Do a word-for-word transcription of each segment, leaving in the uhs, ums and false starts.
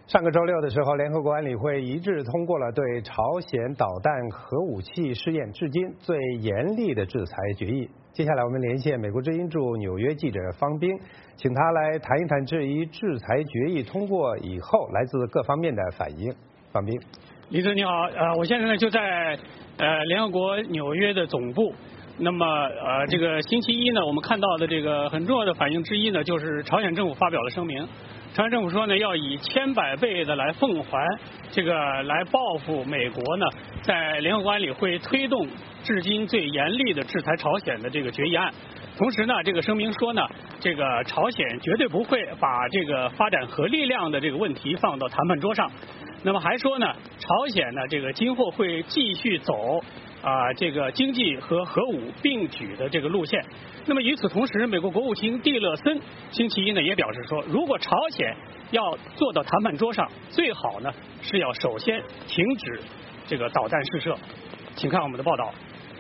上个周六的时候，联合国安理会一致通过了对朝鲜导弹核武器试验至今最严厉的制裁决议。接下来我们连线美国之音驻纽约记者方冰，请他来谈一谈这一制裁决议通过以后来自各方面的反应。方冰， 李总你好，呃，我现在呢就在呃联合国纽约的总部。那么呃，这个星期一呢，我们看到的这个很重要的反应之一呢，就是朝鲜政府发表了声明。朝鲜政府说呢，要以千百倍的来奉还这个来报复美国呢，在联合国安理会推动至今最严厉的制裁朝鲜的这个决议案。同时呢，这个声明说呢，这个朝鲜绝对不会把这个发展核力量的这个问题放到谈判桌上。那么还说呢，朝鲜呢这个今后会继续走啊、呃、这个经济和核武并举的这个路线。那么与此同时，美国国务卿蒂勒森星期一呢也表示说，如果朝鲜要坐到谈判桌上，最好呢是要首先停止这个导弹试射。请看我们的报道。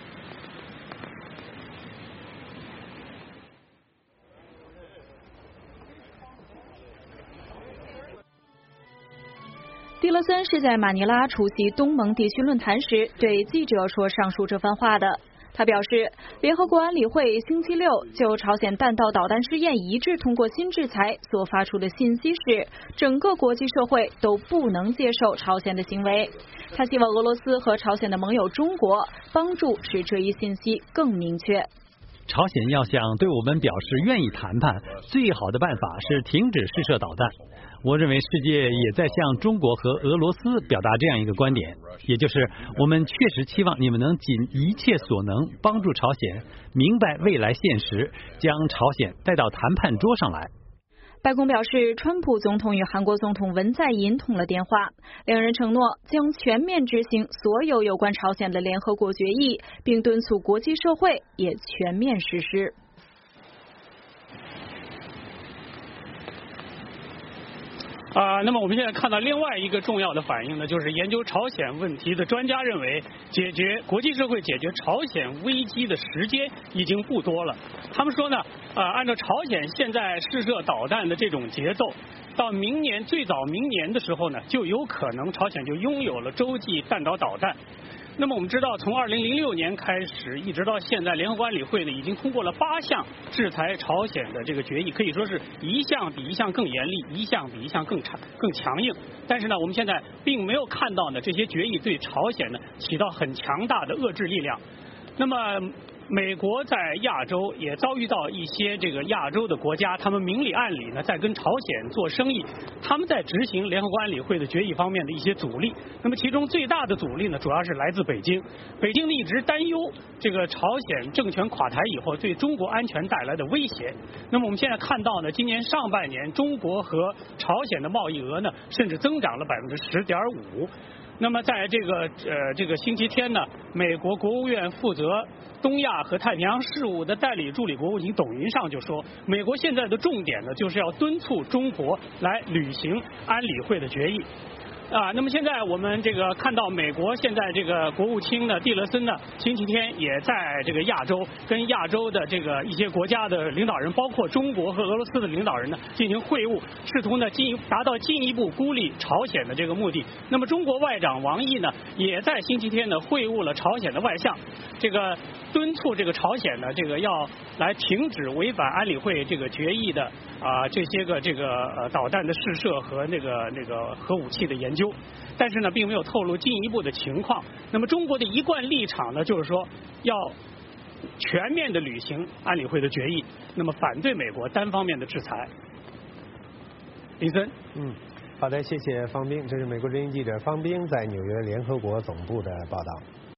蒂勒森是在马尼拉出席东盟地区论坛时对记者说上述这番话的。他表示，联合国安理会星期六就朝鲜弹道导弹试验一致通过新制裁所发出的信息是，整个国际社会都不能接受朝鲜的行为。他希望俄罗斯和朝鲜的盟友中国帮助使这一信息更明确。 朝鲜要想对我们表示愿意谈判，最好的办法是停止试射导弹。我认为世界也在向中国和俄罗斯表达这样一个观点，也就是我们确实期望你们能尽一切所能帮助朝鲜明白未来现实，将朝鲜带到谈判桌上来。 白宫表示，川普总统与韩国总统文在寅通了电话，两人承诺将全面执行所有有关朝鲜的联合国决议，并敦促国际社会也全面实施。 啊、呃，那么我们现在看到另外一个重要的反应呢，就是研究朝鲜问题的专家认为，解决国际社会解决朝鲜危机的时间已经不多了。他们说呢，呃，按照朝鲜现在试射导弹的这种节奏，到明年最早明年的时候呢，就有可能朝鲜就拥有了洲际弹道导弹。那么我们知道，从二零零六年开始，一直到现在，联合国安理会呢已经通过了八项制裁朝鲜的这个决议，可以说是一项比一项更严厉，一项比一项更强更强硬。但是呢，我们现在并没有看到呢这些决议对朝鲜呢起到很强大的遏制力量。那么美国在亚洲也遭遇到一些这个亚洲的国家，他们明里暗里呢在跟朝鲜做生意，他们在执行联合国安理会的决议方面的一些阻力。那么其中最大的阻力呢，主要是来自北京。北京呢一直担忧这个朝鲜政权垮台以后对中国安全带来的威胁。那么我们现在看到呢，今年上半年中国和朝鲜的贸易额呢，甚至增长了百分之十点五。那么在这个呃这个星期天呢，美国国务院负责东亚和太平洋事务的代理助理国务卿董云上就说，美国现在的重点呢，就是要敦促中国来履行安理会的决议。啊，那么现在我们这个看到美国现在这个国务卿呢，蒂勒森呢，星期天也在这个亚洲跟亚洲的这个一些国家的领导人，包括中国和俄罗斯的领导人呢进行会晤，试图呢进达到进一步孤立朝鲜的这个目的。那么中国外长王毅呢，也在星期天呢会晤了朝鲜的外相，这个敦促这个朝鲜呢，这个要来停止违反安理会这个决议的啊、呃、这些个这个呃导弹的试射和那个那个核武器的研究。但是呢，并没有透露进一步的情况。那么中国的一贯立场呢，就是说要全面的履行安理会的决议，那么反对美国单方面的制裁。林森， 嗯，好的，谢谢方冰，这是美国之音记者方冰在纽约联合国总部的报道。